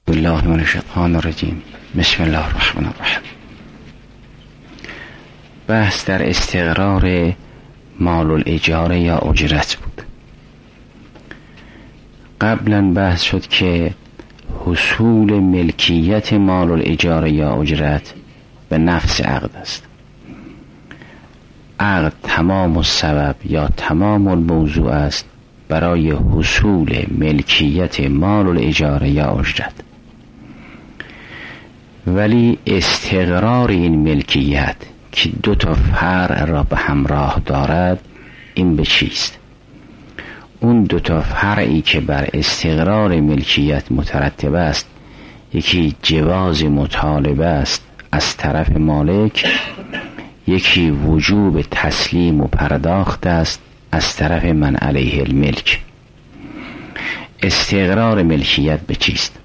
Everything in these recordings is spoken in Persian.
بالله من الشیطان الرجیم. بسم الله الرحمن الرحیم. بحث در استقرار مال الاجاره یا اجرت بود. قبلا بحث شد که حصول ملکیت مال الاجاره یا اجرت به نفس عقد است. عقد تمام السبب یا تمام الموضوع است برای حصول ملکیت مال الاجاره یا اجرت، ولی استقرار این ملکیت که دو تا فرع را به همراه دارد، این به چیست؟ اون دو تا فرعی که بر استقرار ملکیت مترتب است، یکی جواز مطالبه است از طرف مالک، یکی وجوب تسلیم و پرداخت است از طرف من علیه الملک. استقرار ملکیت به چیست؟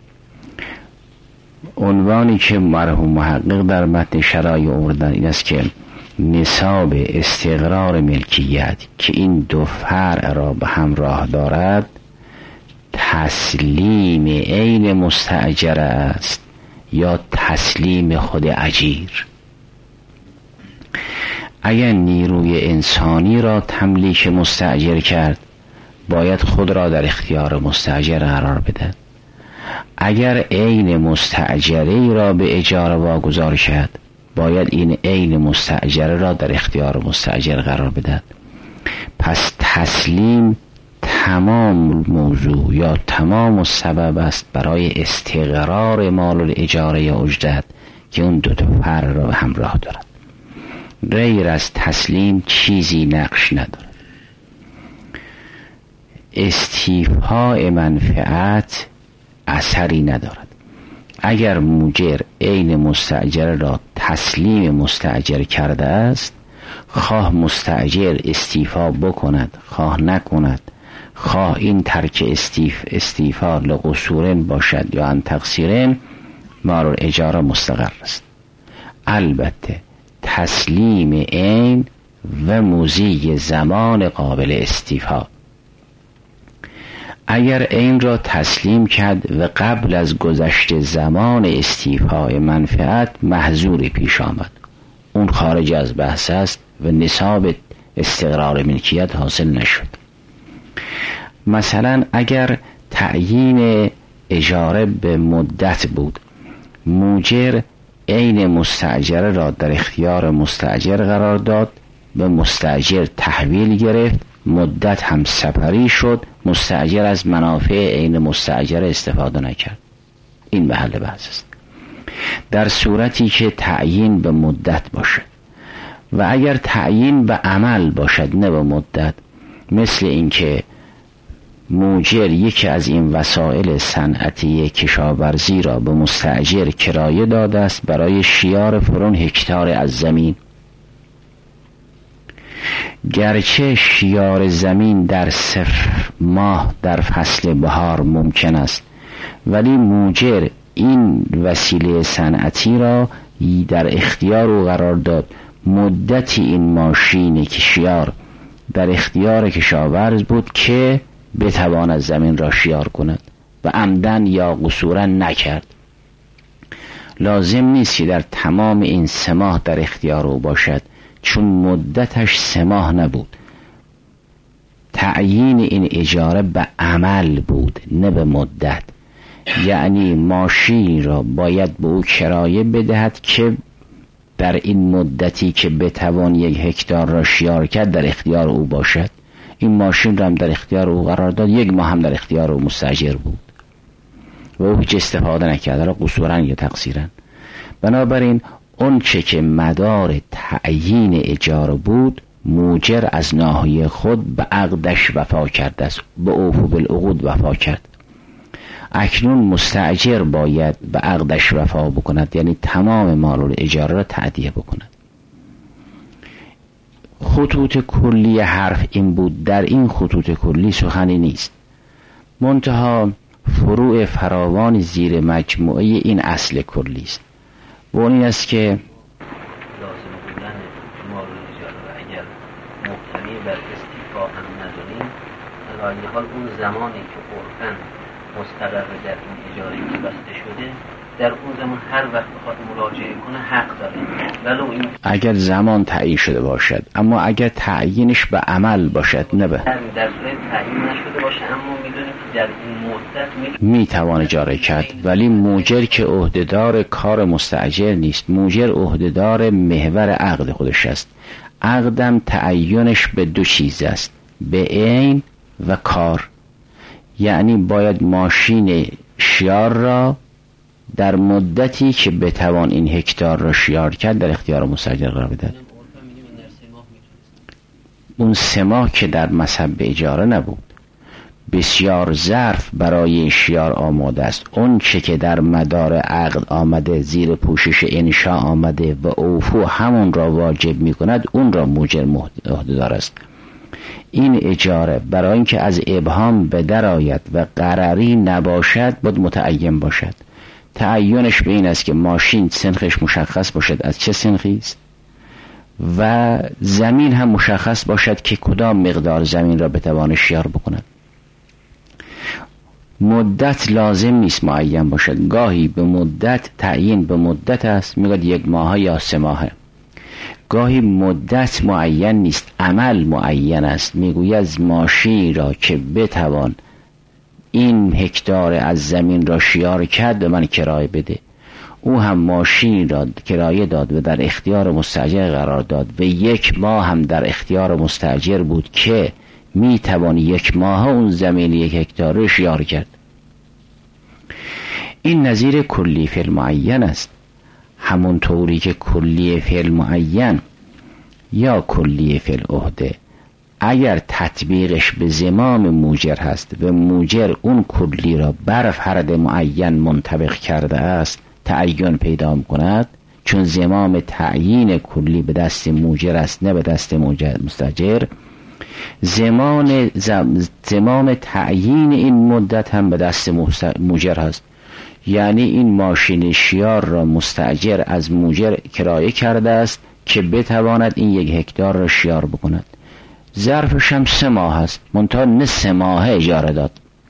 عنوانی که مرحوم محقق در متن شرایع آوردن این است که نصاب استقرار ملکیت که این دو فرع را به همراه دارد تسلیم عین مستأجر است یا تسلیم خود اجیر. اگر نیروی انسانی را تملیک مستأجر کرد، باید خود را در اختیار مستأجر قرار بدهد. اگر عین مستأجری را به اجاره واگذار کرد، باید این عین مستأجره را در اختیار مستأجر قرار بدهد. پس تسلیم تمام موضوع یا تمام سبب است برای استقرار مال الاجاره یا اجرت که اون دو تا فرع را به همراه دارد. غیر از تسلیم چیزی نقش ندارد. استیفاء منفعت اثری ندارد. اگر موجر عین مستأجر را تسلیم مستأجر کرده است، خواه مستأجر استیفا بکند خواه نکند، خواه این ترک استیفا لقصورن باشد یا ان تقصیرن، مال الاجاره مستقر است. البته تسلیم عین و مضی زمان قابل استیفا. اگر عین را تسلیم کرد و قبل از گذشت زمان استیفای منفعت محظوری پیش آمد، اون خارج از بحث است و نصاب استقرار ملکیت حاصل نشد. مثلا اگر تعیین اجاره به مدت بود، موجر عین مستأجر را در اختیار مستأجر قرار داد، به مستأجر تحویل گرفت، مدت هم سپری شد، مستأجر از منافع عین مستأجر استفاده نکرد. این محل بحث است. در صورتی که تعیین به مدت باشد و اگر تعیین به عمل باشد نه به مدت، مثل اینکه موجر یکی از این وسایل صنعتی کشاورزی را به مستأجر کرایه داده است برای شیار فلان هکتار از زمین. گرچه شیار زمین در 0 ماه در فصل بهار ممکن است، ولی موجر این وسیله صنعتی را در اختیار او قرار داد. مدتی این ماشین کشیار در اختیار کشاورز بود که بتواند زمین را شیار کند و عمدن یا قصورا نکرد. لازم نیست که در تمام این 3 ماه در اختیار او باشد، چون مدتش 3 ماه نبود. تعیین این اجاره به عمل بود نه به مدت. یعنی ماشین را باید به او کرایه بدهد که در این مدتی که بتوان 1 هکتار را شیار کرد در اختیار او باشد. این ماشین را هم در اختیار او قرار داد، 1 ماه هم در اختیار او مستأجر بود و او هیچ استفاده نکرد، را قصورا یا تقصیرا. بنابراین اون چه که مدار تعیین اجاره بود، موجر از ناحیه خود به عقدش وفا کرده است، به اوفو بالعقود وفا کرد. اکنون مستأجر باید به عقدش وفا بکند، یعنی تمام مال الاجاره را تأدیه بکند. خطوط کلی حرف این بود. در این خطوط کلی سخنی نیست، منتها فروع فراوان زیر مجموعه این اصل کلی است و اون این است که لازم بودن مال اجاره و اگر مبتنی بر استیفا هم نداریم، در حال اون زمانی که عرفاً مستقر در اون اجاره که بسته شده، در اون زمان هر وقت بخواد مراجعه کنه حق داره. ولو این اگر زمان تعیین شده باشد، اما اگر تعیینش به عمل باشد نه به در صورت تعیین نشده باشه، اما میدونیم که در این مدت میتوان اجاره کرد، ولی موجر که عهدهدار کار مستاجر نیست، موجر عهدهدار محور عقد خودش است. عقدم تعیینش به دو چیز است، به عین و کار. یعنی باید ماشین شیار را در مدتی که بتوان این هکتار را شیار کرد در اختیار مستاجر قرار بدهد. اون 3 ماه که در مذهب اجاره نبود، بسیار ظرف برای شیار آماده است. اون چه که در مدار عقد آمده، زیر پوشش انشاء آمده و اوفو همون را واجب می کند، اون را موجر عهده‌دار است. این اجاره برای اینکه از ابهام به در آید و قراری نباشد باید متعین باشد. تعینش به این است که ماشین سنخش مشخص باشد از چه سنخی است و زمین هم مشخص باشد که کدام مقدار زمین را بتوان شیار بکند. مدت لازم نیست معین باشد، گاهی به مدت تعیین به مدت است، میگوید 1 ماه یا 3 ماه. گاهی مدت معین نیست، عمل معین است، میگوید از ماشین را که بتوان این هکتار از زمین را شیار کرد به من کرایه بده. او هم ماشین را کرایه داد و در اختیار مستاجر قرار داد و 1 ماه هم در اختیار مستاجر بود که میتوان 1 ماه اون زمین 1 هکتار را شیار کرد. این نظیر کلی فی المعین است. همون طوری که کلی فی المعین یا کلی فی العهده اگر تطبیقش به زمام موجر هست و موجر اون کلی را بر فرد معین منطبق کرده است، تعین پیدا کند، چون زمام تعیین کلی به دست موجر است نه به دست مستاجر. زمام تعیین این مدت هم به دست موجر هست. یعنی این ماشین شیار را مستاجر از موجر کرایه کرده است که بتواند این 1 هکتار را شیار بکند. ظرفش هم 3 ماه است، منتها نه 3 ماه اجاره داد،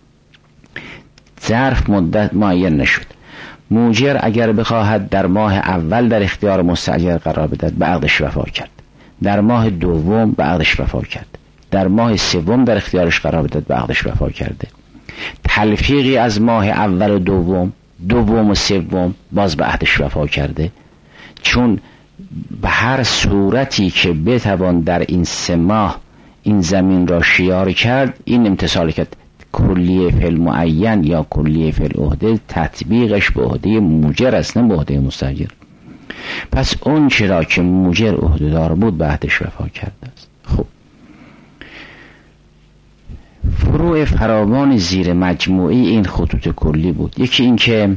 ظرف مدت معین نشد. موجر اگر بخواهد در ماه اول در اختیار مستاجر قرار بدهد به عقدش وفا کرد، در ماه دوم به عقدش وفا کرد، در ماه سوم در اختیارش قرار بدهد به عقدش وفا کرده. تلفیقی از ماه اول و دوم و سوم باز به عهدش وفا کرده، چون به هر صورتی که بتوان در این 3 ماه این زمین را شیار کرد، این امتصال کرد. کلیه فی المعین یا کلیه فی العهده تطبیقش به عهده موجر است نه به عهده مستاجر. پس اون چرا که موجر عهده‌دار بود به عهدش وفا کرده است. خب فروع فراوان زیر مجموعی این خطوط کلی بود. یکی این که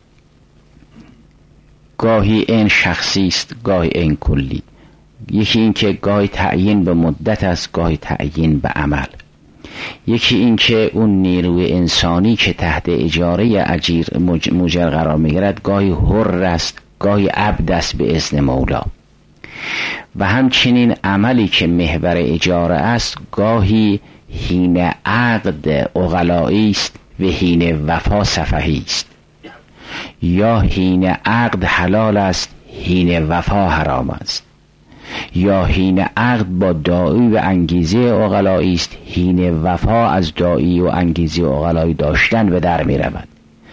گاهی این شخصی است، گاهی این کلی. یکی این که گاهی تعیین به مدت است، گاهی تعیین به عمل. یکی این که اون نیروی انسانی که تحت اجاره اجیر موجر قرار میگیرد گاهی حر است، گاهی عبد است به اذن مولا. و همچنین عملی که محور اجاره است گاهی حین عقد عقلائی است و حین وفا سفهی است، یا حین عقد حلال است حین وفا حرام است، یا حین عقد با داعی و انگیزه عقلائی است حین وفا از داعی و انگیزه عقلائی داشتن به در می رود.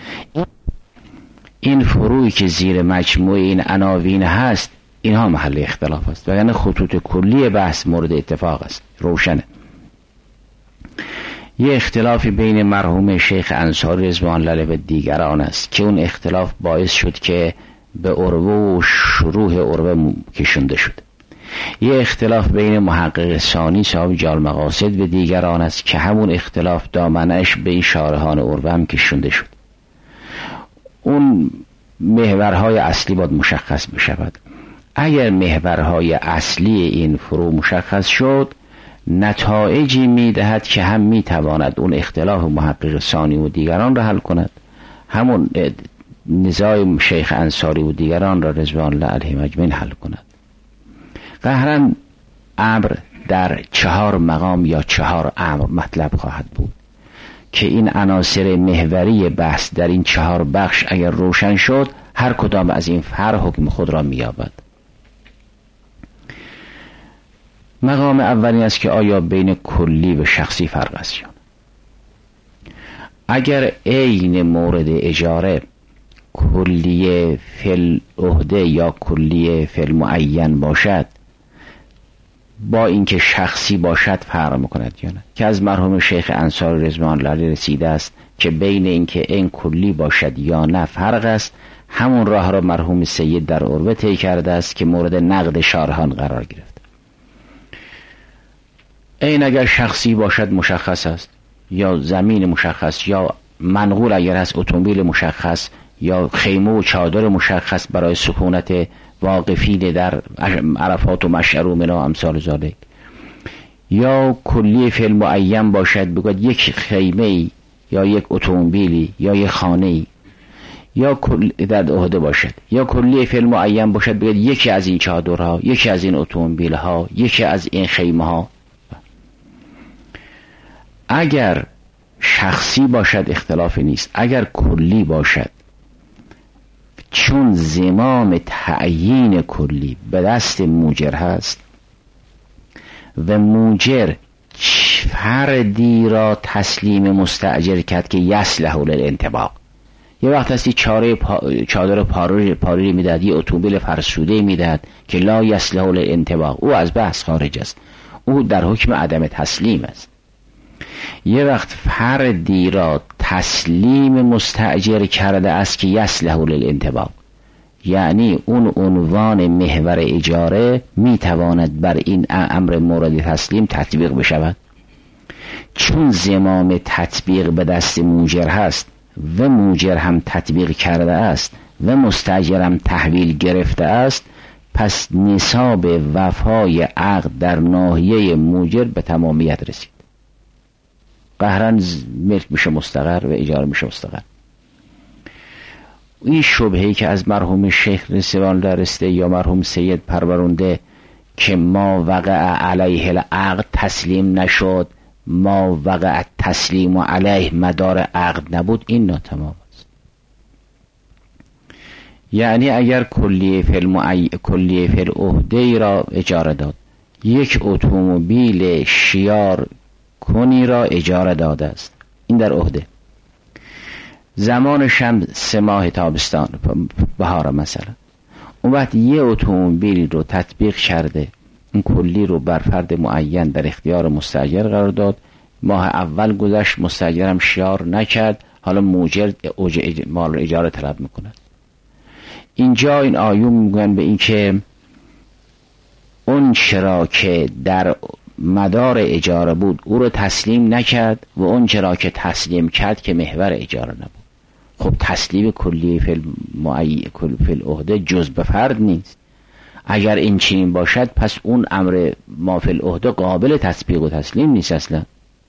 این فروعی که زیر مجموع این عناوین هست اینها محل اختلاف است و یعنی خطوط کلی بحث مورد اتفاق است، روشنه. یه اختلافی بین مرحوم شیخ انصاری رضوان الله و دیگران است که اون اختلاف باعث شد که به عروه و شروح عروه کشنده شد. یه اختلاف بین محقق ثانی صاحب جال مقاصد و دیگران است که همون اختلاف دامنش به این شارحان عروه هم کشنده شد. اون محورهای اصلی باید مشخص بشود. اگر محورهای اصلی این فروع مشخص شد، نتایجی میدهد که هم میتواند اون اختلاف محقق ثانی و دیگران را حل کند، همون نزاع شیخ انصاری و دیگران را رضوان الله علیهم اجمعین حل کند. قهرن امر در 4 مقام یا 4 امر مطلب خواهد بود. که این عناصر محوری بحث در این 4 بخش اگر روشن شد، هر کدام از این فرع حکم خود را می‌یابد. مقام اولی است که آیا بین کلی و شخصی فرق است یا نه. اگر عین مورد اجاره کلیه فی العهده یا کلیه فی المعین باشد، با اینکه شخصی باشد فرق میکند یا نه، که از مرحوم شیخ انصاری رضوان الله علیه رسیده است که بین اینکه این کلی باشد یا نه فرق است. همون راه را مرحوم سید در عروه طی کرده است که مورد نقد شارحان قرار گرفت. این اگر شخصی باشد مشخص است، یا زمین مشخص، یا منقول اگر هست اتومبیل مشخص، یا خیمه و چادر مشخص برای سکونت واقفین در عرفات و مشعر و منا امثال ذالک. یا کلی فی المعین باشد، بگوید یک خیمه یا یک اتومبیلی یا یک خانه، یا در عهده باشد. یا کلی فی المعین باشد، بگوید یکی از این چادرها، یکی از این اتومبیلها، یکی از این خیمه ها. اگر شخصی باشد اختلاف نیست، اگر کلی باشد، چون زمام تعیین کلی به دست موجر هست و موجر فردی را تسلیم مستاجر کرد که یصلح للانطباق. یه وقت هستی چادر پاری میداد، یه اتومبیل فرسوده میداد که لا یصلح للانطباق، او از بحث خارج است، او در حکم عدم تسلیم است. یه وقت فردی را تسلیم مستاجر کرده است که یصلح للانطباق، یعنی اون عنوان محور اجاره میتواند بر این امر مورد تسلیم تطبیق بشود. چون زمام تطبیق به دست موجر هست و موجر هم تطبیق کرده است و مستاجر هم تحویل گرفته است، پس نصاب وفای عقد در ناحیه موجر به تمامیت رسید. قهرن ملک میشه مستقر و اجاره میشه مستقر. این شبهه‌ای که از مرحوم شیخ رضوان الله رسیده یا مرحوم سید پرورنده که ما وقع علیه العقد تسلیم نشد، ما وقع تسلیم و علیه مدار عقد نبود، این ناتمام است. یعنی اگر کلیه فی العهده را اجاره داد، یک اتومبیل شیار کنی را اجاره داده است، این در عهده، زمانش هم 3 ماه تابستان بهار مثلا، اون وقت یه اتومبیل رو تطبیق کرده، این کلی رو بر فرد معین در اختیار مستاجر قرار داد، ماه اول گذشت مستاجرم شیار نکرد، حالا موجر مال رو اجاره طلب میکند. اینجا این آیون میگن به این که اون چرا که در مدار اجاره بود او رو تسلیم نکرد و اون چرا که تسلیم کرد که محور اجاره نبود. خب تسلیم کلی فی العهده جز به فرد نیست. اگر این چنین باشد پس اون امر ما فی العهده قابل تطبیق و تسلیم نیست اصلا.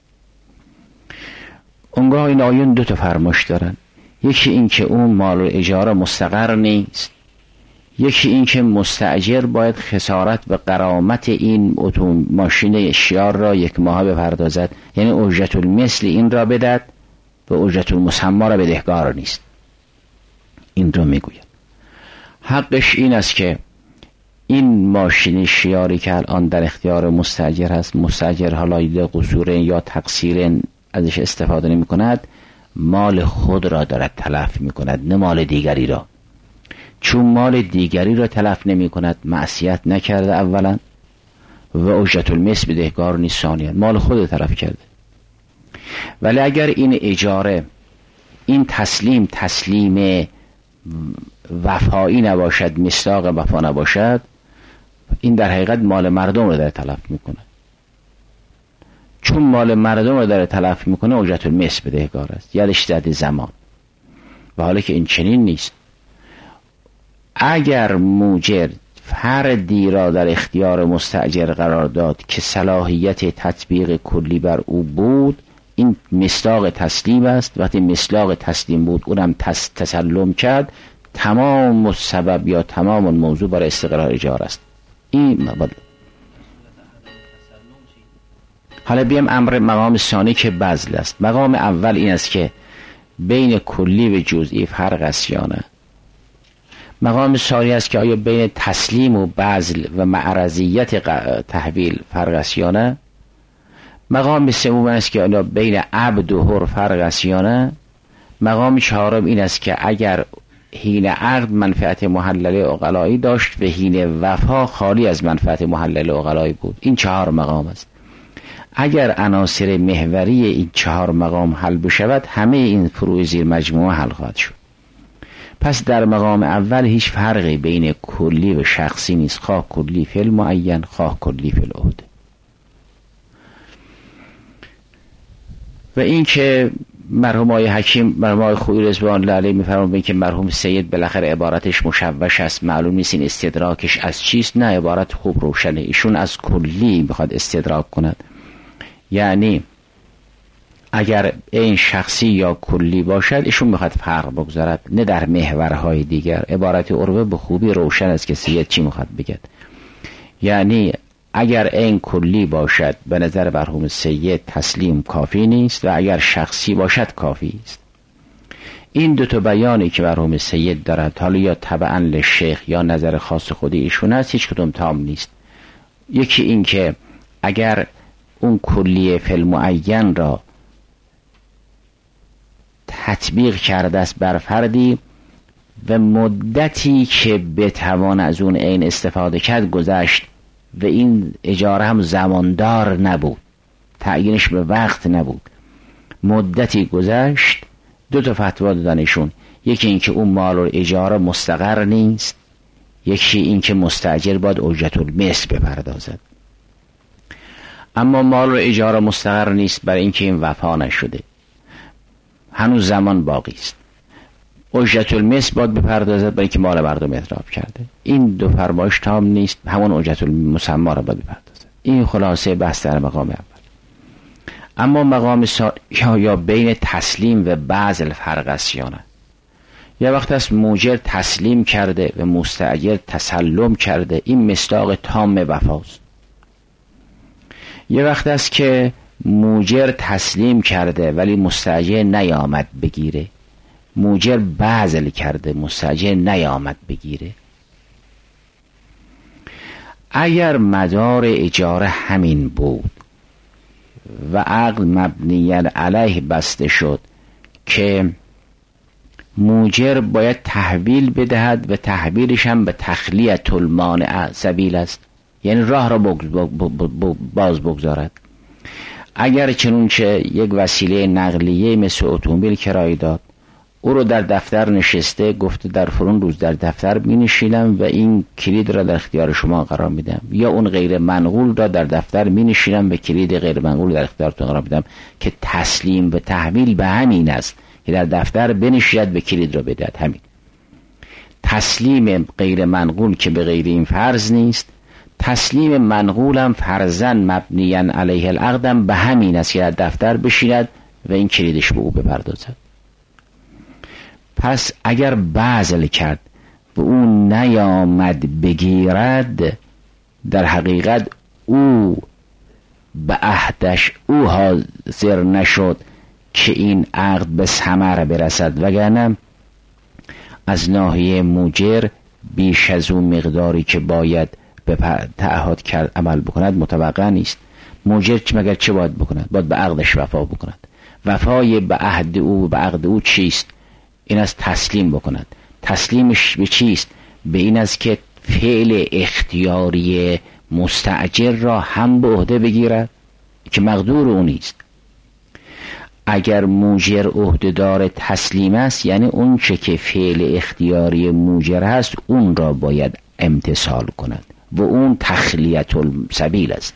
اونگاه این آیون 2 تا فرمایش دارن، یکی این که اون مال اجاره مستقر نیست، یکی این که مستاجر باید خسارت به غرامت این ماشین شیار را 1 ماه بپردازد، یعنی اجرت المثل این را بدهد و اجرت المسمى را بدهکار نیست. این رو میگوید حقش این است که این ماشین شیاری که الان در اختیار مستاجر هست، مستاجر حالا یا قصور یا تقصیر ازش استفاده نمی کند، مال خود را دارد تلف می کند نه مال دیگری را. چون مال دیگری را تلف نمی کند معصیت نکرده اولا و اجرت المثل بدهکار نیست ثانیا، مال خود تلف کرده. ولی اگر این اجاره، این تسلیم وفایی نباشد، مصداق وفا نباشد، این در حقیقت مال مردم رو داره تلف میکنه. چون مال مردم رو داره تلف میکنه اجرت المثل بدهکار است، یادش زده زمان. و حالا که این چنین نیست، اگر موجر فردی را در اختیار مستاجر قرار داد که صلاحیت تطبیق کلی بر او بود، این مصداق تسلیم است. وقتی مصداق تسلیم بود اونم تسلم کرد، تمام سبب یا تمام موضوع برای استقرار اجاره است. این حالا بیام امر مقام ثانی که بذل است. مقام اول این است که بین کلی و جزئی فرق است یا نه. مقام ثانی است که آیا بین تسلیم و بذل و معرضیت تحویل فرق است یا نه. مقام سوم است که آیا بین عبد و حر فرق است یا نه. مقام چهارم این است که اگر حین عقد منفعت محلله عقلایی داشت و حین وفا خالی از منفعت محلله عقلایی بود. این 4 مقام است. اگر عناصر محوری این 4 مقام حل بشود همه این فروع زیر مجموعه حل خواهد شد. پس در مقام اول هیچ فرقی بین کلی و شخصی نیست، خواه کلی فی المعین خواه کلی فی العهده. و این که مرحوم آقای حکیم، مرحوم آقای خویی رضوان الله علیه میفرمایند که مرحوم سید بالاخره عبارتش مشوش است، معلوم نیست این استدراکش از چیست. نه، عبارت خوب روشنه. ایشون از کلی میخواد استدراک کند، یعنی اگر این شخصی یا کلی باشد ایشون میخواد فرق بگذارد، نه در محورهای دیگر. عبارت عروه به خوبی روشن است که سید چی میخواد بگد. یعنی اگر این کلی باشد به نظر مرحوم سید تسلیم کافی نیست و اگر شخصی باشد کافی است. این 2 بیانی که مرحوم سید دارد، حالا یا تبعا للشیخ یا نظر خاص خودی ایشون است، هیچ کدوم تام نیست. یکی این که اگر اون کلیه فی المعین را تطبیق کرده است بر فردی و مدتی که بتوان از اون عین استفاده کرد گذشت و این اجاره هم زماندار نبود، تعیینش به وقت نبود، مدتی گذشت، 2 فتوا دادن ایشون. یکی این که اون مال و اجاره مستقر نیست، یکی این که مستاجر باید اجرت المثل بپردازد. اما مال و اجاره مستقر نیست برای اینکه این وفا نشده، هنوز زمان باقی است. اجرت المثل باید بپردازد برای اینکه مال مردم اتلاف کرده. این 2 فرمایش تام نیست، همون اجرت المسمى را باید بپردازد. این خلاصه بحث در مقام اول. اما مقام یا بین تسلیم و بذل فرق است یا نه. یه وقت است موجر تسلیم کرده و مستاجر تسلم کرده، این مصداق تام وفاست. یه وقت است که موجر تسلیم کرده ولی مستاجر نیامد بگیره، موجر بذل کرده مستاجر نیامد بگیره. اگر مدار اجاره همین بود و عقد مبنی علیه بسته شد که موجر باید تحویل بدهد و تحویلش هم به تخلیة المانع سبیل است، یعنی راه را باز بگذارد. اگر چنونچه یک وسیله نقلیه مثل اتومبیل کرایه داد، او رو در دفتر نشسته گفته در فلان روز در دفتر می نشینم و این کلید را در اختیار شما قرار میدم، یا اون غیر منقول را در دفتر می نشینم و کلید غیر منقول در اختیارتون قرار میدم، که تسلیم و تحویل به همین است که در دفتر بنشید و کلید را بدهد. همین تسلیم غیر منقول که به غیر این فرض نیست، تسلیم منقولم فرضاً مبنیاً علیه العقدم به همین است که در دفتر بشیند و این کلیدش به او بپردازد. پس اگر بذل کرد و او نیامد بگیرد، در حقیقت او به عهدش او حاضر نشد که این عقد به ثمر برسد، وگرنه از ناحیه موجر بیش از اون مقداری که باید به تعهد کرد عمل بکند متوقع نیست. موجر مگر چه باید بکند؟ باید به عقدش وفا بکند. وفای به عهد او و به عقد او چیست؟ این از تسلیم بکند. تسلیمش به چیست؟ به این است که فعل اختیاری مستأجر را هم به عهده بگیرد که مقدور او نیست. اگر موجر عهده‌دار تسلیم است، یعنی اون چه که فعل اختیاری موجر هست اون را باید امتثال کند و اون تخلیة السبیل است.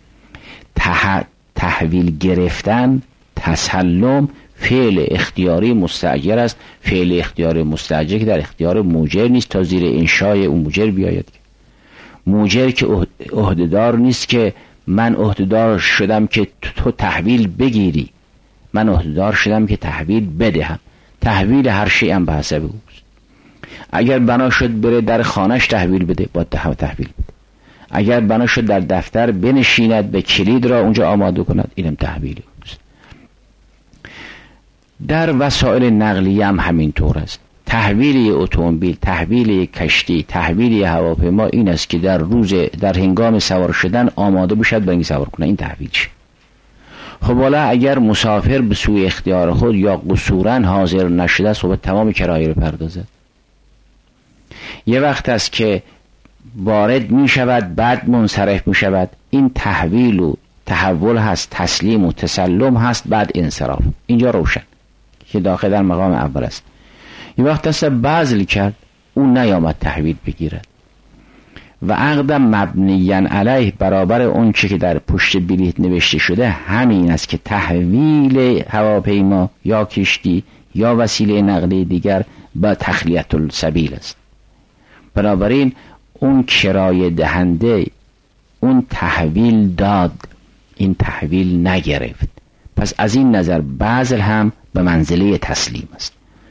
تحویل گرفتن، تسلم فعل اختیاری مستاجر است. فعل اختیاری مستاجر که در اختیار موجر نیست تا زیر انشای اون موجر بیاید. موجر که عهده‌دار نیست که من عهده‌دار شدم که تو تحویل بگیری، من عهده‌دار شدم که تحویل بدهم. تحویل هر شیء هم به حسب اوست. اگر بنا شد بره در خانهش تحویل بده، باید تحویل بده. اگر بنا شد در دفتر بنشیند به کلید را اونجا آماده کند، اینم تحویل اوست. در وسایل نقلیه هم همینطور است. تحویل اتومبیل، تحویل کشتی، تحویل هواپیما این است که در هنگام سوار شدن آماده بشد برای اینکه سوار کنه، این تحویل شه. خب حالا اگر مسافر به سوی اختیار خود یا قصوراً حاضر نشده است، خب تمام کرایه رو پردازد. یه وقت است که وارد می شود بعد منصرف می شود، این تحویل و تحول هست، تسلیم و تسلم هست، بعد انصراف. اینجا روشن که داخل در مقام اول است. یه وقت است بذل کرد، اون نیامد تحویل بگیرد و عقدم مبنیاً علیه برابر اون چی که در پشت بلیط نوشته شده همین است که تحویل هواپیما یا کشتی یا وسیله نقلیه دیگر با تخلیة السبیل است. بنابراین اون کرایه دهنده اون تحویل داد، این تحویل نگرفت. پس از این نظر بذل هم به منزله تسلیم است.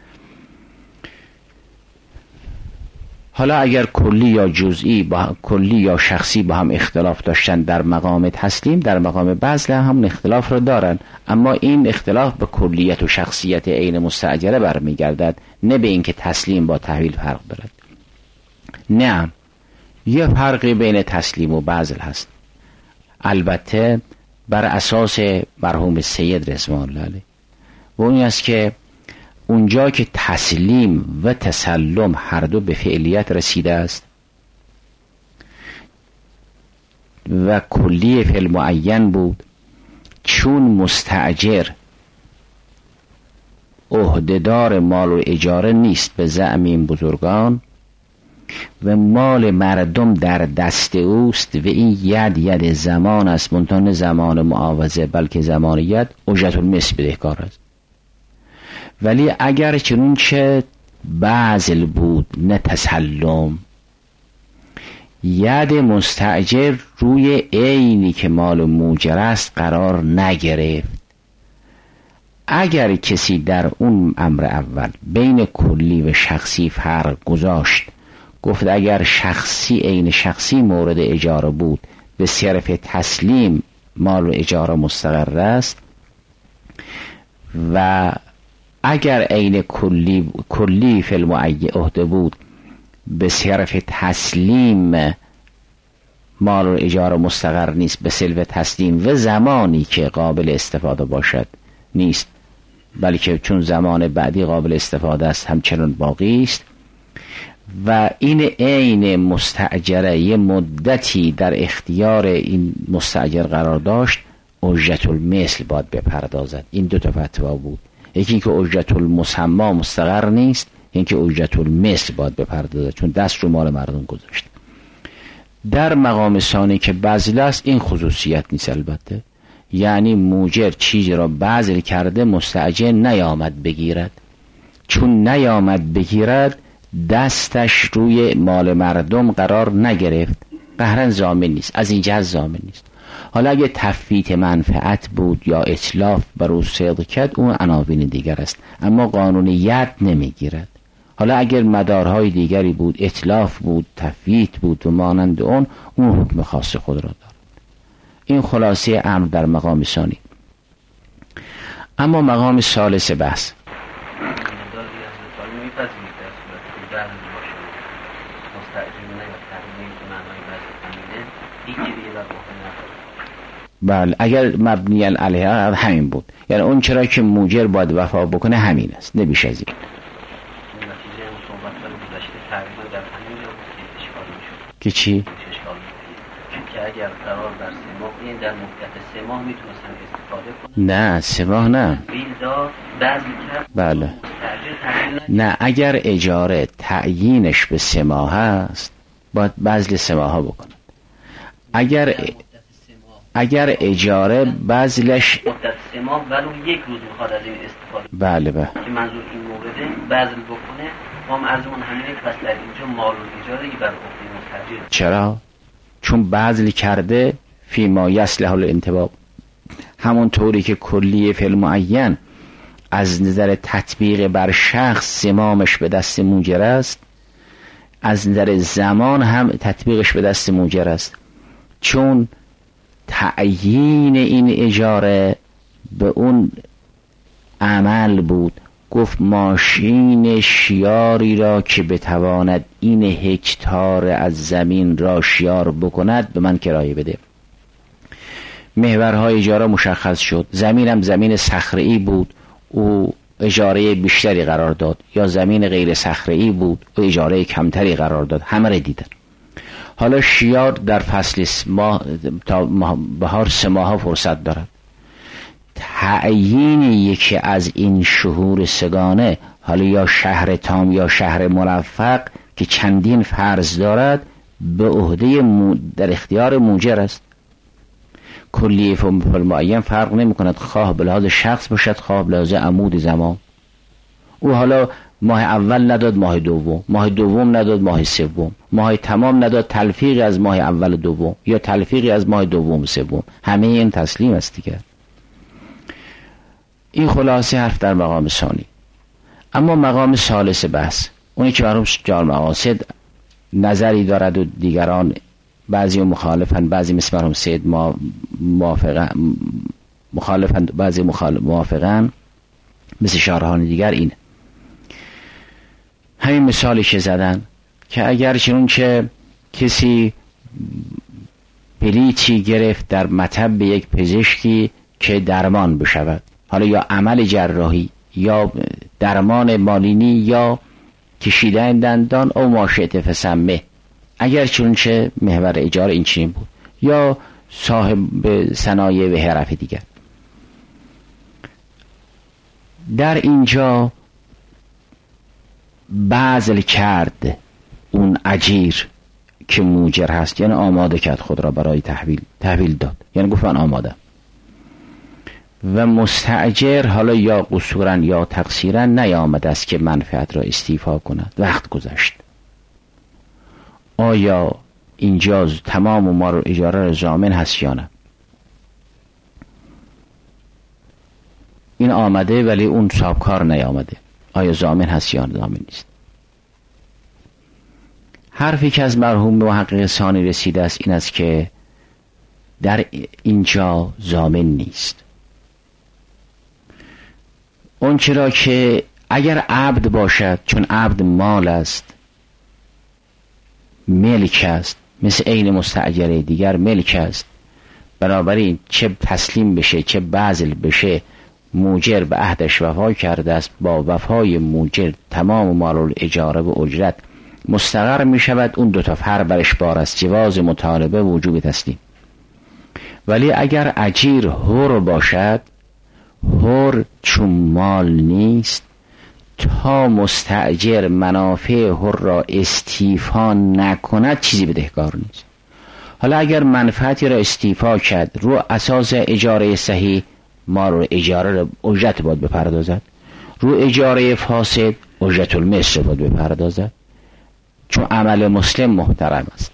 حالا اگر کلی یا جزئی کلی یا شخصی با هم اختلاف داشتن در مقام تسلیم، در مقام بذل هم اختلاف را دارن، اما این اختلاف به کلیت و شخصیت عین مستأجره برمیگردد، نه به اینکه تسلیم با تحویل فرق دارد. نه، یه فرقی بین تسلیم و بذل هست، البته بر اساس مرحوم سید رضوان الله علیه، و اون است که اونجا که تسلیم و تسلم هر دو به فعلیت رسیده است و کلی فعل معین بود، چون مستأجر عهدهدار مال و اجاره نیست به زعم این بزرگان و مال مردم در دست اوست و این ید زمان است، منتها زمان معاوضه بلکه زمان ید، اجرت المثل بدهکار است. ولی اگر چنونچه بذل بود نه تسلم، ید مستأجر روی عینی که مال موجر است قرار نگرفت. اگر کسی در اون امر اول بین کلی و شخصی فرق گذاشت، گفت اگر شخصی عین شخصی مورد اجاره بود به صرف تسلیم مال و اجاره مستقر است، و اگر عین کلی فی المعین عهده بود به صرف تسلیم مال و اجاره مستقر نیست به صرف تسلیم و زمانی که قابل استفاده باشد نیست، بلکه چون زمان بعدی قابل استفاده است همچنان باقی است، و این عین مستأجره یه مدتی در اختیار این مستأجر قرار داشت، اجرت المثل باید بپردازد. این دو تا فتوا بود، یکی اینکه اجرت المسمى مستقر نیست، اینکه اجرت المثل باید بپردازد چون دست رو مال مردم گذاشت. در مقام ثانی که بذل است این خصوصیت نیست البته، یعنی موجر چیزی را بذل کرده مستأجر نیامد بگیرد، چون نیامد بگیرد دستش روی مال مردم قرار نگرفت، قهرن ضامن نیست، از این جهت ضامن نیست. حالا اگه تفویت منفعت بود یا اتلاف بر او صدق کرد اون عناوین دیگر است، اما قانون ید نمیگیرد. حالا اگر مدارهای دیگری بود، اتلاف بود، تفویت بود و مانند اون حکم خاص خود را دارد. این خلاصه امر در مقام ثانی. اما مقام ثالث بحث بله، اگر مبنی علیه همین بود، یعنی اون چرا که موجر باید وفا بکنه همین است، نمیشه از این که چی؟ که اگر قرار در 3 ماه، این در مدت 3 ماه میتونستن استفاده کنن. نه 3 ماه نه، بیل داد بذل کرد. بله نه، اگر اجاره تعیینش به 3 ماه است باید بذل 3 ماه بکنن. اگر اجاره بذلش مدت 3 ماه ولو 1 روز میخواد از این استفاده، بله که منظور این مورده بذل بکنه، ما عرضمون همینه که پس در اینجا مال و اجاره بر عهده مستاجر. چرا؟ چون بذل کرده فی ما یصلح الانتباه، همون طوری که کلیه فی المعین از نظر تطبیق بر شخص زمامش به دست موجر است، از نظر زمان هم تطبیقش به دست موجر است. چون تعیین این اجاره به اون عمل بود. گفت ماشین شیاری را که بتواند این هکتار از زمین را شیار بکند به من کرایه بده. محورهای اجاره مشخص شد. زمینم زمین صخره‌ای بود، او اجاره بیشتری قرار داد، یا زمین غیر صخره‌ای بود و اجاره کمتری قرار داد. همه را دیدن. حالا شیار در فصل تا بهار 3 ماه فرصت دارد. تعیین یکی از این شهور سگانه، حالا یا شهر تام یا شهر مرفق که چندین فرض دارد، به عهده در اختیار موجر است. کلیه فل معین فرق نمی کند، خواه به لحاظ شخص باشد خواه به لحاظ عمود زمان. او حالا ماه اول نداد ماه دوم، ماه دوم نداد ماه سوم، ماه تمام نداد تلفیقی از ماه اول و دوم یا تلفیقی از ماه دوم و سوم. همه این تسلیم است دیگر. این خلاصه حرف در مقام ثانی. اما مقام ثالث بحث، اونی که مرحوم جار مقاصد نظری دارد و دیگران بعضی مخالفن، بعضی مثل مرحوم سید مخالفن، بعضی موافقن مثل شارحان دیگر. این همین مثالی که زدن که اگر چنون که کسی بلیطی گرفت در مطب یک پزشکی که درمان بشود، حالا یا عمل جراحی یا درمان بالینی یا کشیدن دندان او ماشیت فسمه، اگر چونچه محور اجاره این چنین بود، یا صاحب صنایع و حرف دیگر، در اینجا بذل کرد اون اجیر که موجر هست، یعنی آماده کرد خود را برای تحویل داد، یعنی گفت من آماده. و مستاجر حالا یا قصورا یا تقصیرا نیامده است که منفعت را استیفا کند، وقت گذشت. آیا اینجا تمام مال اجاره را ضامن هست یا نه؟ این آمده ولی اون صاحبکار نیامده، آیا ضامن هست یا ضامن نیست؟ حرفی که از مرحوم محقق ثانی رسیده است این است که در اینجا ضامن نیست. اون چرا که اگر عبد باشد، چون عبد مال است، ملک است، مثل عین مستاجره دیگر ملک است، بنابراین چه تسلیم بشه چه بذل بشه موجر به عهدش وفا کرده است. با وفای موجر تمام مال اجاره و اجرت مستقر می شود. اون 2 تا فرع برش بار است، جواز مطالبه و وجوب تسلیم. ولی اگر اجیر حر باشد، حر چون مال نیست، تا مستاجر منافع حر را استیفا نکند چیزی بدهکار نیست. حالا اگر منفعتی را استیفا کرد، رو اساس اجاره صحیح ما رو اجاره اجرت باید بپردازد، رو اجاره فاسد اجرت المثل باید بپردازد، چون عمل مسلم محترم است.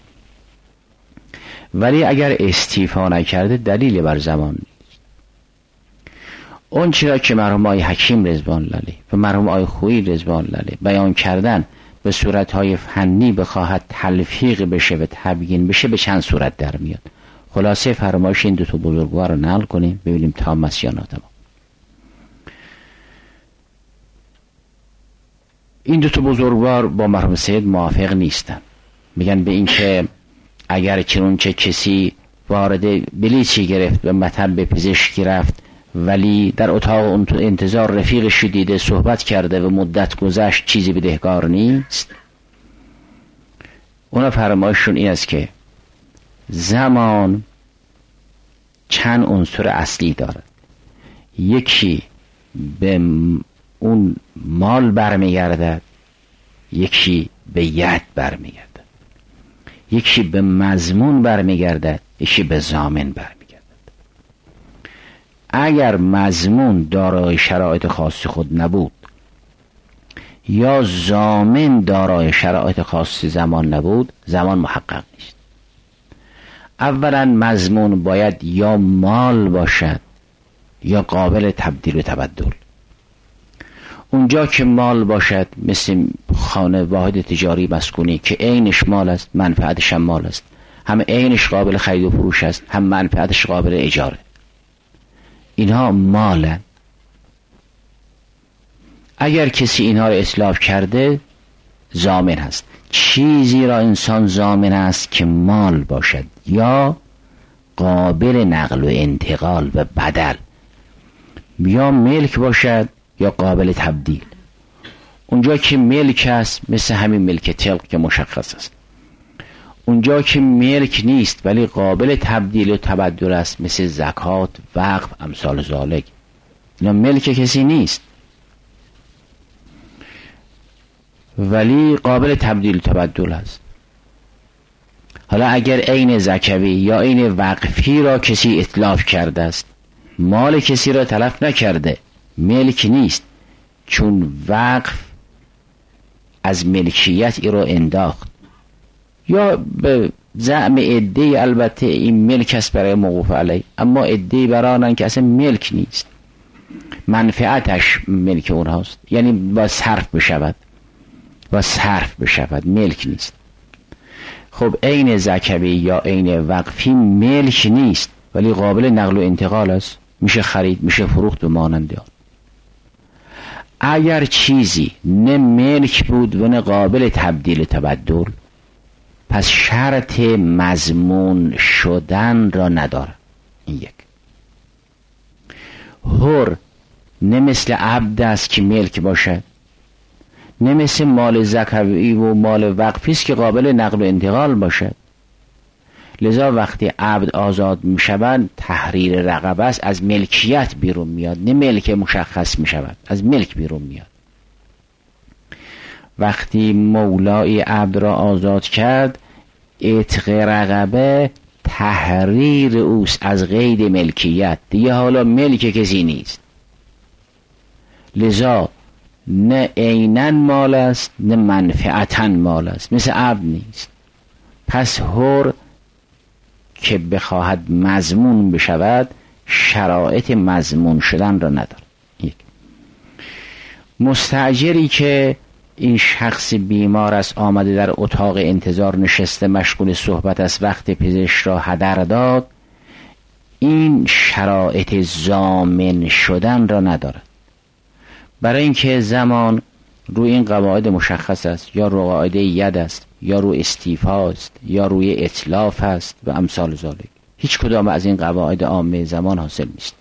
ولی اگر استیفا نکرده دلیل بر زمان نیست. اون چرا که مرحوم آقای حکیم رضوان الله علیه و مرحوم آقای خویی رضوان الله علیه بیان کردن به صورتهای فنی بخواهد تلفیق بشه و تبیین بشه، به چند صورت در میاد. خلاصه فرمایش این 2 بزرگوار رو نقل کنیم ببینیم تام است یا ناتمام. این 2 بزرگوار با مرحوم سید موافق نیستن. میگن به این که اگر چنونچه کسی وارد بلیچی گرفت به مطب پزشکی رفت ولی در اتاق انتظار رفیقش دیده صحبت کرده و مدت گذشت، چیزی بدهکار نیست. اونا فرمایششون این است که زمان چند عنصر اصلی دارد. یکی به اون مال برمیگردد، یکی به ید برمیگردد، یکی به مضمون برمیگردد، یکی به ضامن برمیگردد. اگر مضمون دارای شرایط خاص خود نبود یا ضامن دارای شرایط خاص زمان نبود، زمان محقق نیست. اولا مضمون باید یا مال باشد یا قابل تبدیل و تبدل. اونجا که مال باشد مثل خانه واحد تجاری مسکونی که عینش مال است، منفعتش هم مال است، هم عینش قابل خرید و فروش است، هم منفعتش قابل اجاره. اینها مالن. اگر کسی اینها رو اتلاف کرده ضامن هست. چیزی را انسان ضامن است که مال باشد یا قابل نقل و انتقال و بدل، یا ملک باشد یا قابل تبدیل. اونجا که ملک است مثل همین ملک طلق که مشخص است. اونجا که ملک نیست ولی قابل تبدیل و تبدل است مثل زکات، وقف، امثال ذالک. اینا ملک کسی نیست ولی قابل تبدیل و تبدل است. حالا اگر عین زکوی یا عین وقفی را کسی اتلاف کرده است، مال کسی را تلف نکرده، ملک نیست، چون وقف از ملکیت ای را انداخت، یا به زعم عده‌ای البته این ملک است برای موقوف علیه، اما عده‌ای برانن که اصلا ملک نیست، منفعتش ملک اونهاست، یعنی با صرف بشود، ملک نیست. خب عین زکوی یا عین وقفی ملک نیست ولی قابل نقل و انتقال است، میشه خرید، میشه فروخت و مانند آن. اگر چیزی نه ملک بود و نه قابل تبدیل و تبدل، پس شرط مضمون شدن را نداره. این یک. حر نه مثل عبد است که ملک باشد، نه مثل مال زکوی و مال وقفی است که قابل نقل و انتقال باشد. لذا وقتی عبد آزاد می شود تحریر رقبه است، از ملکیت بیرون میاد، نه ملک مشخص می شود، از ملک بیرون میاد. وقتی مولای عبد را آزاد کرد، عتق رقبه تحریر اوست از قید ملکیت، دیگه حالا ملک کسی نیست. لذا نه عیناً مال است نه منفعتاً مال است، مثل عبد نیست. پس حر که بخواهد مضمون بشود شرایط مضمون شدن را نداره. یک. مستاجری که این شخص بیمار است، آمده در اتاق انتظار نشسته، مشغول صحبت است، وقت پزشک را هدر داد، این شرایط ضامن شدن را ندارد. برای اینکه زمان روی این قواعد مشخص است، یا رو قاعده ید است، یا رو استیفا است، یا روی اتلاف است و امثال ذالک. هیچ کدام از این قواعد عامه زمان حاصل نیست.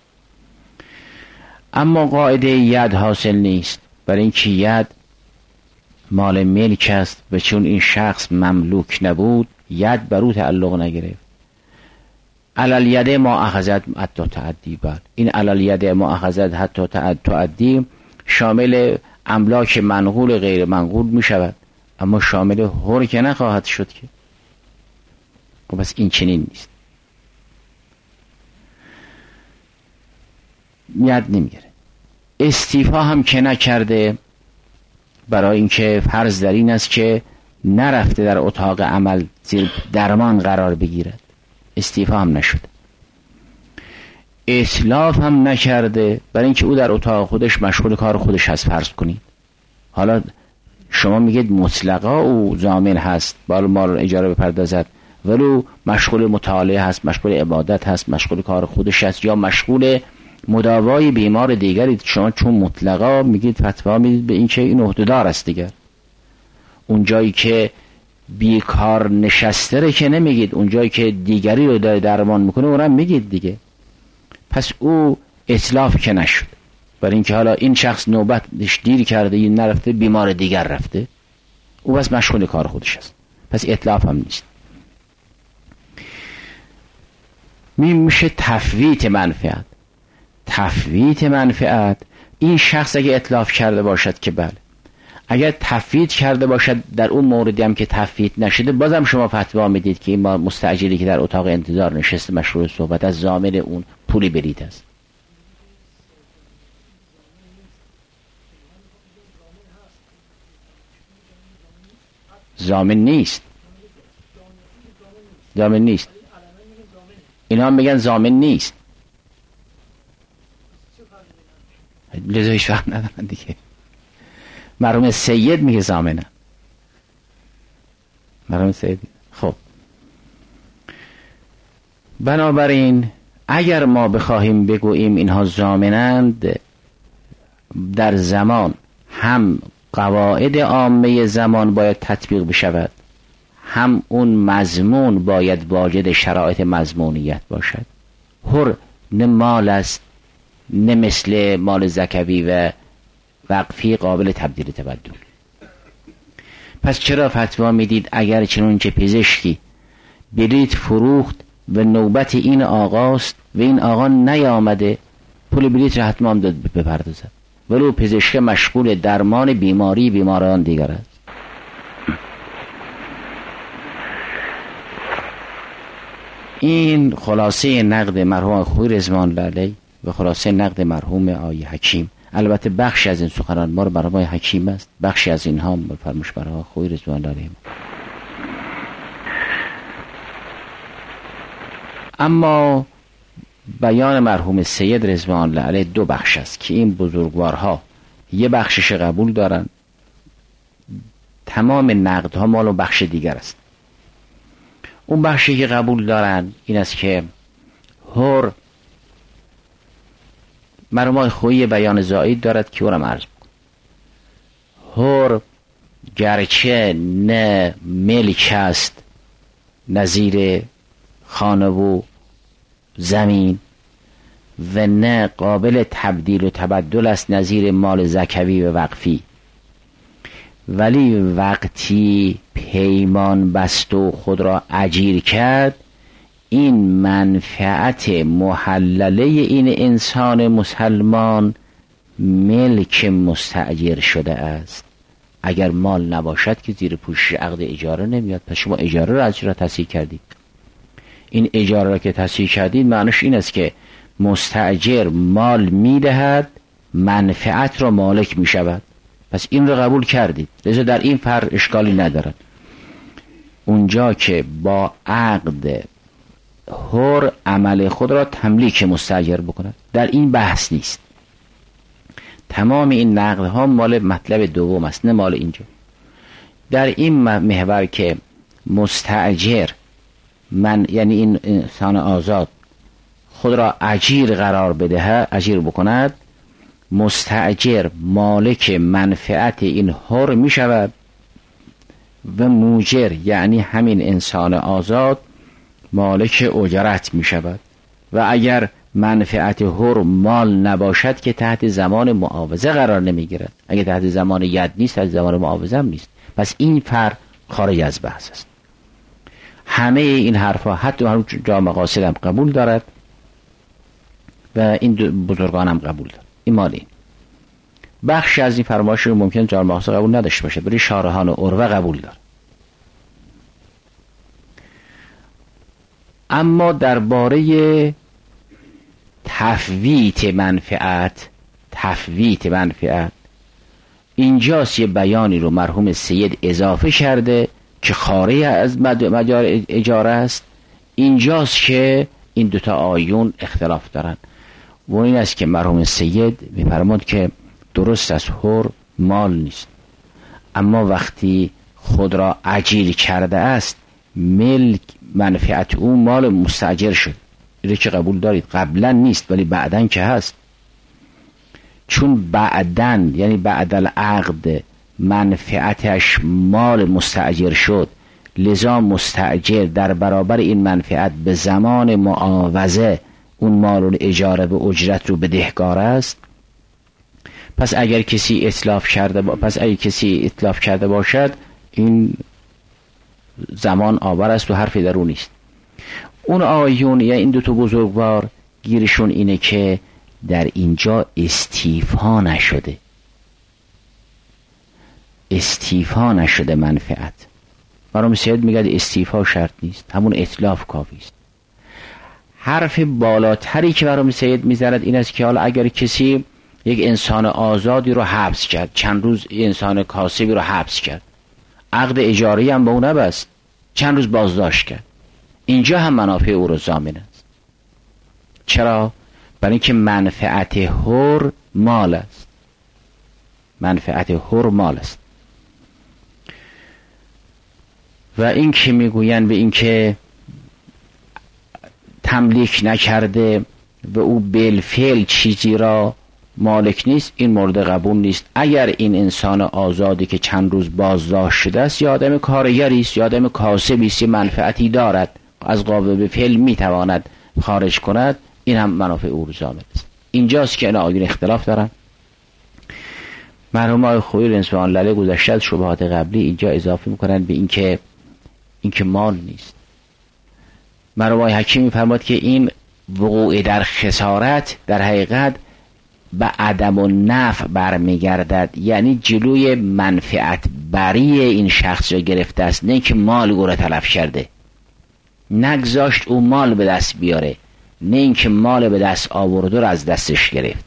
اما قاعده ید حاصل نیست، برای اینکه ید مال ملک است و چون این شخص مملوک نبود ید بر او تعلق نگرفت. علل ید ما اخذت حتی تعدی. بعد این علل ید ما اخذت حتی تعدی شامل املاک منقول غیر منقول می شود، اما شامل حر که نخواهد شد که. خب بس این چنین نیست، ید نمیگره. استیفا هم که نکرده، برای اینکه فرض در این است که نرفته در اتاق عمل زیر درمان قرار بگیرد، استیفا هم نشده. اتلاف هم نکرده، برای اینکه او در اتاق خودش مشغول کار خودش هست. فرض کنید حالا شما میگید مطلقا او ضامن هست، بالا مال اجاره بپردازد، ولو مشغول مطالعه هست، مشغول عبادت هست، مشغول کار خودش هست، یا مشغول مداوای بیمار دیگری. شما چون مطلقا میگید فتوا میدید به این که این عهده‌دار است دیگر. اون جایی که بیکار نشسته که نمیگید، اون جایی که دیگری رو داره درمان میکنه اونم میگید دیگه. پس او اتلاف که نشد، برای اینکه حالا این شخص نوبتش دیر کرده، این نرفته، بیمار دیگر رفته، او بس مشغول کار خودش است، پس اتلاف هم نیست. میشه تفویت منفعت. تفویت منفعت این شخص اگه اتلاف کرده باشد که بله، اگر تفویت کرده باشد در اون موردی هم که تفویت نشده، بازم شما فتوا میدید که این مستاجری که در اتاق انتظار نشسته مشغول صحبت از ضامن اون پولی برید است. ضامن نیست، ضامن نیست. اینا هم میگن ضامن نیست، لذا هیچ فهم ندارن دیگه. مرحوم سید میگه ضامنه، مرحوم سید. خب بنابراین اگر ما بخواهیم بگوییم اینها ضامنند، در زمان هم قواعد عامه زمان باید تطبیق بشود، هم اون مضمون باید واجد شرایط مضمونیت باشد. حر نه مال است، نه مثل مال زکوی و وقفی قابل تبدیل تبدل. پس چرا فتوا میدید اگر چنانچه پزشکی بلیت فروخت و نوبت این آقاست و این آقا نیامده، پول بلیت را حتما داد بپردازد، ولو پزشک مشغول درمان بیماران دیگر است. این خلاصه نقد مرحوم خویی رضوان الله علیه و خلاصه نقد مرحوم آقای حکیم. البته بخشی از این سخنان ما رو برای آقای حکیم است، بخشی از اینها فرموش برای آقای خویی رضوان الله علیه. اما بیان مرحوم سید رضوان الله علیه دو بخش است که این بزرگوارها یه بخشش قبول دارن، تمام نقدها مال بخش دیگر است. اون بخشی که قبول دارن این است که حر مرحوم خویی بیان زائد دارد که اونم عرض بکن. حر گرچه نه ملک است نظیر خانه و زمین و نه قابل تبدیل و تبدل است نظیر مال زکوی و وقفی، ولی وقتی پیمان بست و خود را اجیر کرد، این منفعت محلله این انسان مسلمان ملک مستأجر شده است. اگر مال نباشد که زیر پوشش عقد اجاره نمیاد. پس شما اجاره را از چرا تصحیح کردید؟ این اجاره را که تصحیح کردید معنیش این است که مستأجر مال میدهد، منفعت را مالک میشود. پس این رو قبول کردید، لذا در این فرق اشکالی ندارد. اونجا که با عقد حر عمل خود را تملیک مستأجر بکند، در این بحث نیست. تمام این نقل ها مال مطلب دوم است، نه مال اینجا. در این محور که مستأجر یعنی این انسان آزاد خود را اجیر قرار بده، اجیر بکند، مستأجر مالک منفعت این حر می شود و موجر یعنی همین انسان آزاد مالک اجرت می شود. و اگر منفعت حر مال نباشد که تحت زمان معاوضه قرار نمی گیرد. اگر تحت زمان ید نیست، تحت زمان معاوضه هم نیست. پس این فرق خارج از بحث است. همه این حرفا حتی جامع مقاصد هم قبول دارد و این بزرگان هم قبول دارد. این مال این بخش از این فرمایش رو ممکن جامع مقاصد قبول نداشته باشه، ولی شارحان و عروه قبول دارد. اما درباره تفویت منفعت اینجاست یه بیانی رو مرحوم سید اضافه کرده که خارج از مجال اجاره است. اینجاست که این دوتا آیون اختلاف دارن و این است که مرحوم سید می‌فرماد که درست از حر مال نیست، اما وقتی خود را اجیر کرده است ملک منفعت او مال مستأجر شد. اینو که قبول دارید؟ قبلا نیست ولی بعدن که هست. چون بعدن یعنی بعد العقد منفعتش مال مستأجر شد، لذا مستأجر در برابر این منفعت به زمان معاوضه اون مال اجاره و اجرت رو بدهکار است. پس اگر کسی اتلاف کرده باشد این زمان آور است و حرفی در اون نیست. اون آیون یا این دو تا بزرگوار گیرشون اینه که در اینجا استیفا نشده منفعت. مرحوم سید میگه استیفا شرط نیست، همون اتلاف کافی است. حرف بالاتری که مرحوم سید میزند این است که حالا اگر کسی یک انسان آزادی رو حبس کرد، چند روز انسان کاسبی رو حبس کرد، عقد اجاری هم به اون نبست، چند روز بازداشت کرد، اینجا هم منافع او رو ضامن است. چرا؟ برای اینکه منفعت حر مال است. و این که میگوین به این که تملیک نکرده و او بالفعل چیزی را مالک نیست، این مورد قبول نیست. اگر این انسان آزادی که چند روز بازداشت شده است یا آدم کارگری است یا آدم کاسبی است، منفعتی دارد، از قابل به فعل میتواند خارج کند، این هم منافع او رو ضامن است. اینجاست که این آیون اختلاف دارن. مرحوم آقای خویی رضوان الله علیه گذشته از شبهات قبلی اینجا اضافه میکنن به اینکه مال نیست. مرحوم آقای حکیم میفرماد که این وقوع در خسارت در حقیقت به عدم و نفع برمیگردد، یعنی جلوی منفعت بری این شخص را گرفته است، نه که مال او را تلف کرده، نگذاشت او مال به دست بیاره، نه اینکه مال به دست آورد و از دستش گرفت.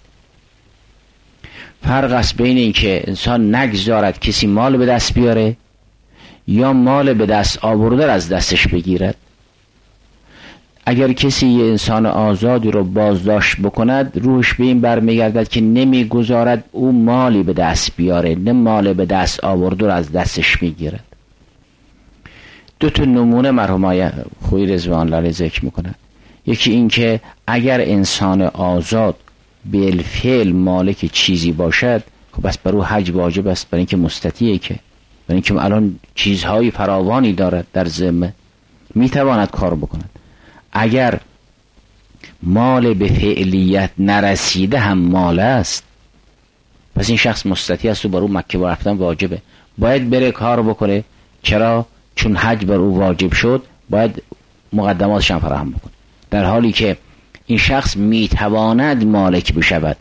فرق است بین اینکه انسان نگذارد کسی مال به دست بیاره یا مال به دست آورده از دستش بگیرد. اگر کسی یه انسان آزادی رو بازداشت بکند، روحش به این برمیگردد که نمیگذارد او مالی به دست بیاره، نه مال به دست آورده از دستش میگیرد. دو تا نمونه مرحوم خویی رضوان الله علیه ذکر میکنند. یکی این که اگر انسان آزاد بالفعل مالک چیزی باشد، خب بس بر او حج واجب است، برای اینکه مستطیعه، که برای اینکه الان چیزهای فراوانی دارد در ذمه، میتواند کار بکند. اگر مال به فعلیت نرسیده هم مال است، پس این شخص مستطیع است و بر او مکه رفتن واجبه، باید بره کار بکنه. چرا؟ چون حج بر او واجب شد، باید مقدماتش هم فراهم بکنه. در حالی که این شخص میتواند مالک بشود،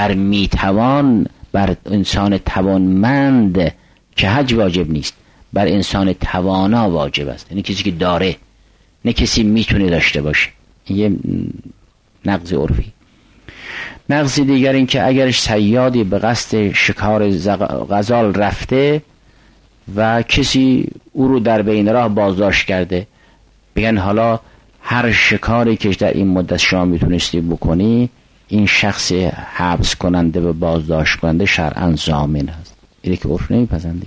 بر انسان توانمند که حج واجب نیست، بر انسان توانا واجب است، یعنی کسی که داره، نه کسی میتونه داشته باشه. یه نقض عرفی. نقض دیگر این که اگر صیادی به قصد شکار غزال رفته و کسی او رو در بین راه بازداشت کرده، بگن حالا هر شکاری که در این مدت شما میتونستی بکنی، این شخص حبس کننده و بازداشت کننده شرعاً ضامن هست. اینه که عرف نمیپسنده.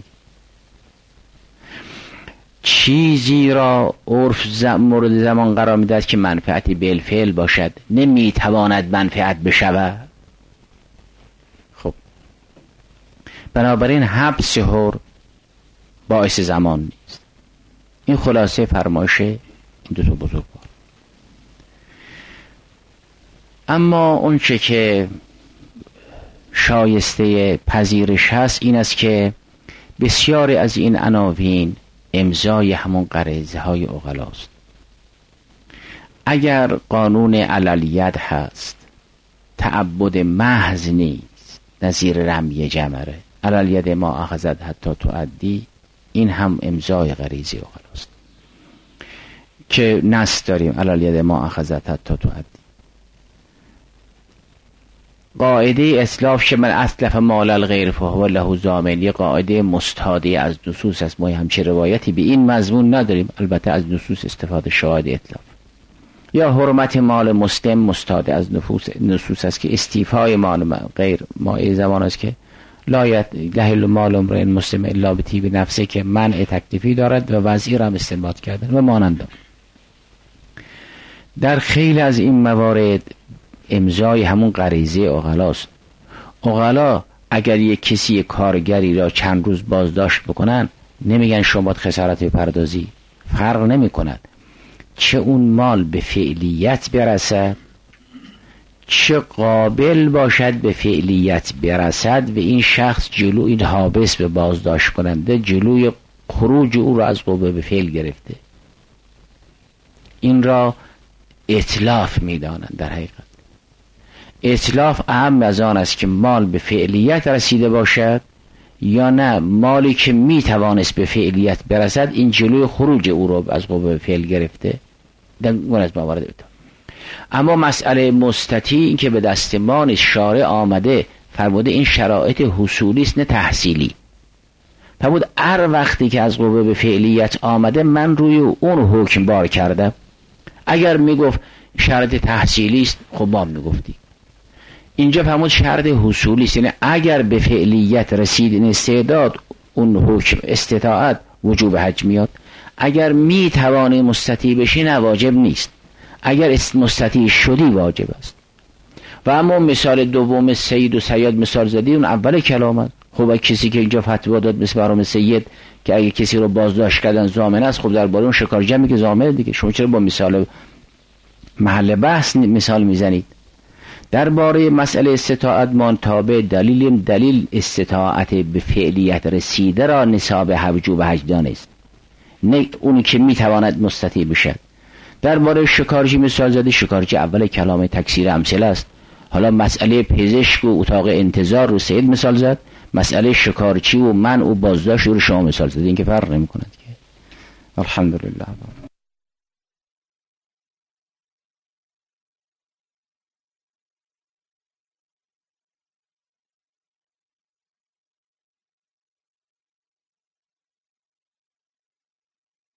چیزی را عرف مورد زمان قرار میدهد که منفعتی بالفعل باشد، نمیتواند منفعت بشود. خب بنابراین حبس حر باعث زمان نیست. این خلاصه فرمایش این دو تا بزرگوار. اما اون چه که شایسته پذیرش هست این است که بسیاری از این عناوین امضای همون غریزه های عقلاست. اگر قانون عللیت هست، تعبد محض نیست، نظیر رمی جمره، عللیت ما اخذت حتی تؤدی، این هم امضای غریزه عقلاست که نص داریم عللیت ما اخذت حتی تؤدی. قاعده اسلاف که من اسلف مال الغیر فهو له ضامن، یه قاعده مستاده از نصوص است. ما همچه روایتی به این مضمون نداریم، البته از نصوص استفاده شاهد اطلاف. یا حرمت مال مسلم مستاده از نصوص است که استیفای مال غیر ما زمان است که لا یحل مال امرئ مسلم الا بطیب نفسه، که منع تکلیفی دارد و وضعی را استنباط کردن و مانند. در خیلی از این موارد امضای همون غریزه عقلاست. عقلا اگر یک کسی کارگری را چند روز بازداشت بکنن، نمیگن شما باید خسارت بپردازی، فرق نمی کند چه اون مال به فعلیت برسد، چه قابل باشد به فعلیت برسد و این شخص جلوی این حابس به بازداشت کننده جلوی خروج او را از قوه به فعل گرفته. این را اتلاف میدانند. در حقیقت اتلاف اهم از آن است که مال به فعلیت رسیده باشد یا نه مالی که میتوانست به فعلیت برسد این جلوی خروج او را از قوه به فعل گرفته. در اون از موارد اتلاف. اما مسئله مستطیع این که به دست ما نیست، شارع آمده فرموده این شرایط حصولی است نه تحصیلی. فرمود هر وقتی که از قوه به فعلیت آمده من روی اون حکم بار کردم. اگر میگفت شرط تحصیلی است خب ما میگفتی. اینجا فرمود شرط حصولی است، یعنی اگر به فعلیت رسید این استعداد، اون حکم استطاعت وجوب حج میاد. اگر میتوانی مستطیع بشی نه واجب نیست. اگر مستطیع شدی واجب است. و اما مثال دوم سید و صیاد مثال زدی، اون اول کلام. خب کسی که اینجا فتوا داد مثل برام سید که اگه کسی رو بازداشت کردن ضامن است، خب درباره اون شکارچی میگه ضامن دیگه. شما چرا با مثال محل بحث مثال میزنید؟ درباره مسئله استطاعت ما تابع دلیل استطاعت به فعلیت رسیده را نصاب حج و حج دانست، نه اونی که میتواند مستطیع بشد. درباره شکارچی مثال زدی، شکارچی اول کلام تکثیر امثله است. حالا مسئله پزشک و اتاق انتظار رو سید مثال زد، مسئله شکارچی و منع و بازداشت رو شما مثال زدی. این که فرق نمی‌کند که. الحمدلله.